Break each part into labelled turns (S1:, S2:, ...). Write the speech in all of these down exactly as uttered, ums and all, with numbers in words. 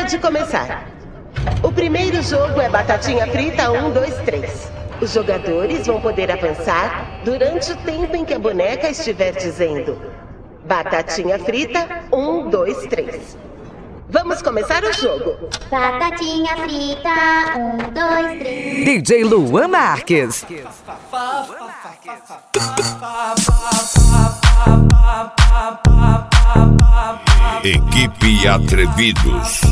S1: Pode começar. O primeiro jogo é Batatinha Frita um, dois, três. Os jogadores vão poder avançar durante o tempo em que a boneca estiver dizendo Batatinha Frita um, dois, três. Vamos começar o jogo.
S2: Batatinha frita, um, dois, três.
S3: D J Luan Marques.
S4: Equipe Atrevidos.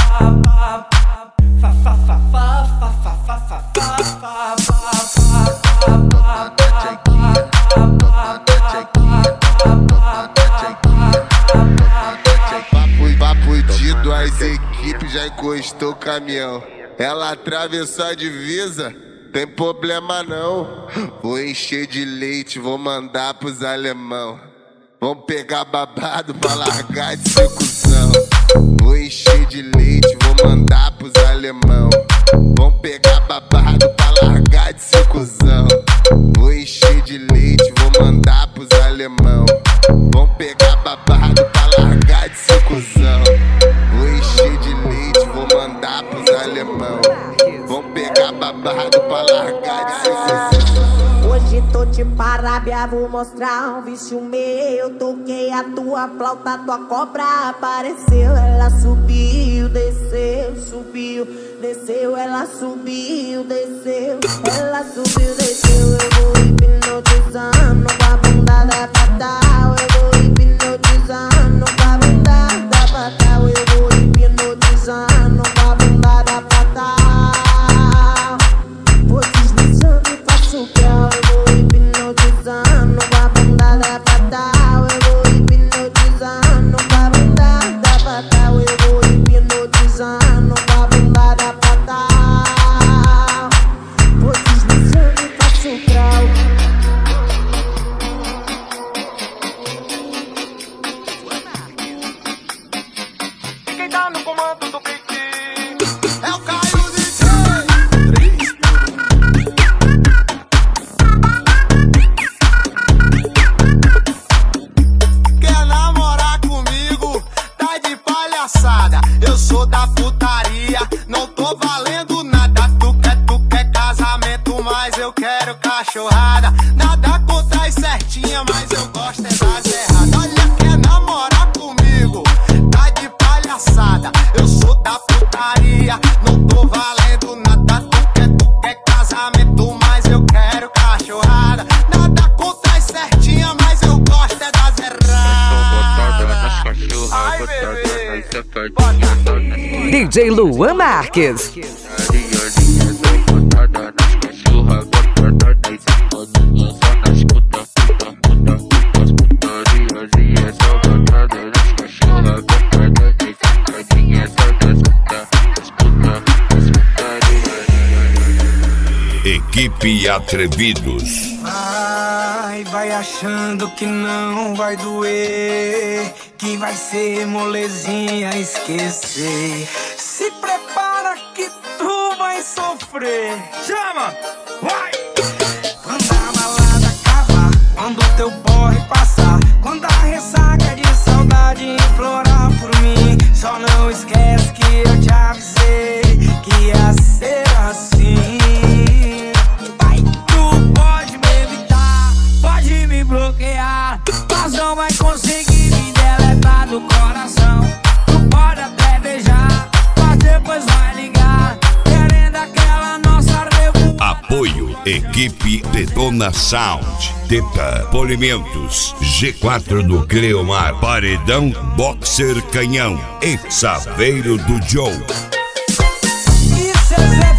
S5: Papudido, as equipes já encostou o caminhão. Ela atravessou a divisa, tem problema não. Vou encher de leite, vou mandar pros alemão. Vão pegar babado pra largar de ser cuzão. Vou encher de leite, vou mandar pros alemão. Vão pegar babado pra largar de ser cuzão. Vou encher de leite, vou mandar pros alemão. Vão pegar babado pra largar de ser cuzão. Vou encher de leite, vou mandar pros alemão. Vão pegar babado pra largar de ser cuzão.
S6: Hoje tô de parábia, vou mostrar um vício meu. Toquei a tua flauta, tua cobra apareceu. Ela subiu, desceu, subiu, desceu. Ela subiu, desceu. Ela subiu, desceu. Eu vou hipnotizando com a bunda da fatal. Eu vou hipnotizando com a bunda da fatal. Eu vou hipnotizando com a bunda da fatal. Vou deslizando e faço grau. Eu vou hipnotizando com a bunda da fatal. Eu vou hipnotizando com a bunda da fatal. Eu vou hipnotizando com a bunda da fatal. Vou deslizando e faço grau.
S7: Quem tá no comando do pique
S5: é o Caio D J. Quer namorar comigo? Tá de palhaçada. Eu sou da putaria, não tô valendo nada. Tu quer, tu quer casamento, mas eu quero cachorrada. Nada contra as certinhas, mas eu gosto é das erradas. Olha, quer namorar comigo? Tá de palhaçada. Eu sou da putaria, não tô valendo nada. Tu quer, tu quer casamento, mas eu quero cachorrada. Nada contra as certinhas, mas eu gosto é das erradas.
S7: Ai, bebê.
S3: D J Luan Marques.
S4: Equipe Atrevidos.
S8: Vai, vai achando que não vai doer, que vai ser molezinha esquecer. Se prepara que tu vai sofrer. Chama! Vai! Quando a balada acabar, quando teu porre passar, quando a ressaca de saudade implorar por mim, só não esquece que eu te avisei que ia ser assim. Vai, tu pode me evitar, pode me bloquear, mas não vai conseguir me deletar do coração. Tu pode até beijar, mas depois vai ligar, querendo aquela nossa revolução.
S4: Apoio Equipe Detona Sound. Teta Polimentos, G quatro do Cleomar, Paredão Boxer Canhão e Saveiro do Joe.
S8: Isso é